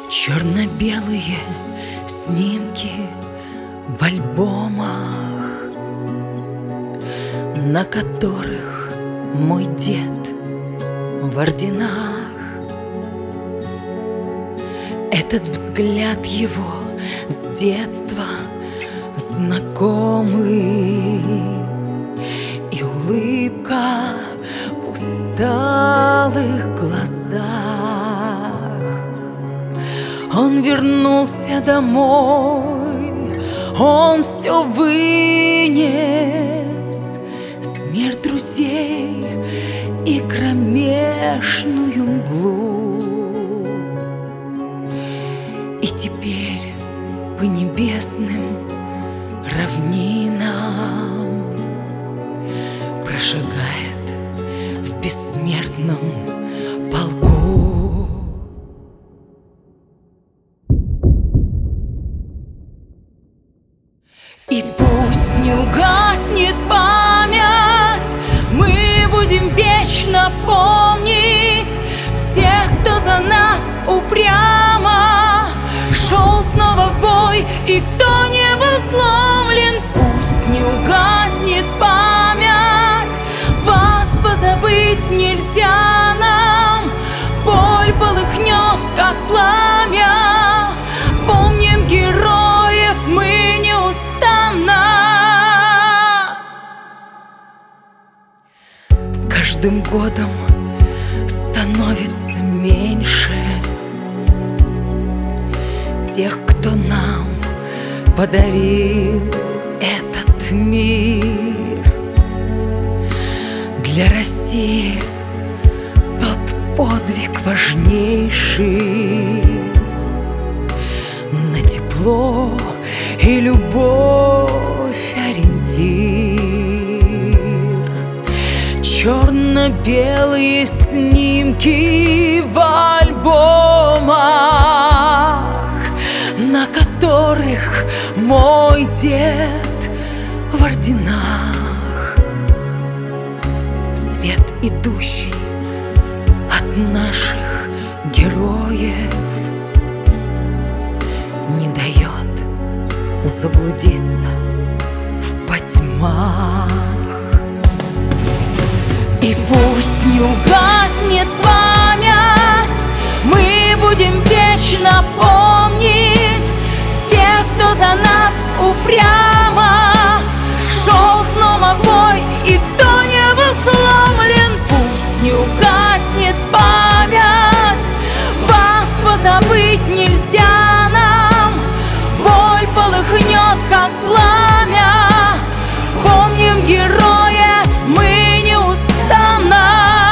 Черно-белые снимки в альбомах, на которых мой дед в орденах. Этот взгляд его с детства знакомый, и улыбка в усталых глазах. Он вернулся домой, он все вынес, смерть друзей и кромешную мглу. И теперь по небесным равнинам прошагает в бессмертном полку. И пусть не угаснет память, мы будем вечно помнить всех, кто за нас упрямо шел снова в бой, и кто не был сломлен. Пусть не угаснет память, вас позабыть нельзя нам. Боль полыхнет, как пламя, помним героев мы неустанно. С каждым годом становится меньше тех, кто нам подарил этот мир. Для России тот подвиг важнейший, на тепло и любовь ориентир. Черно-белые снимки в альбомах, на которых мой дед в орденах. Свет, идущий от наших героев, не дает заблудиться в потьмах. И пусть не угаснет память, мы будем вечно помнить всех, кто за нас упрямо шел снова в бой, и кто не был сломлен. Пусть не угаснет память, вас позабыть нельзя нам. Боль полыхнет, как пламя, помним героев мы неустанно.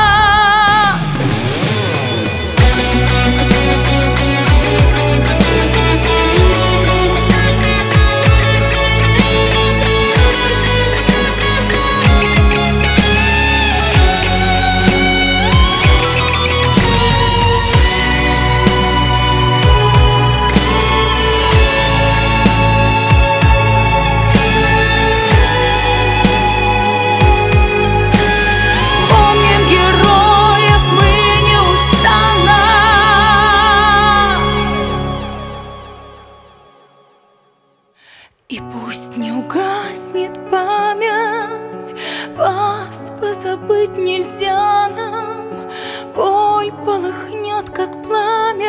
И пусть не угаснет память, вас позабыть нельзя нам. Боль полыхнет, как пламя,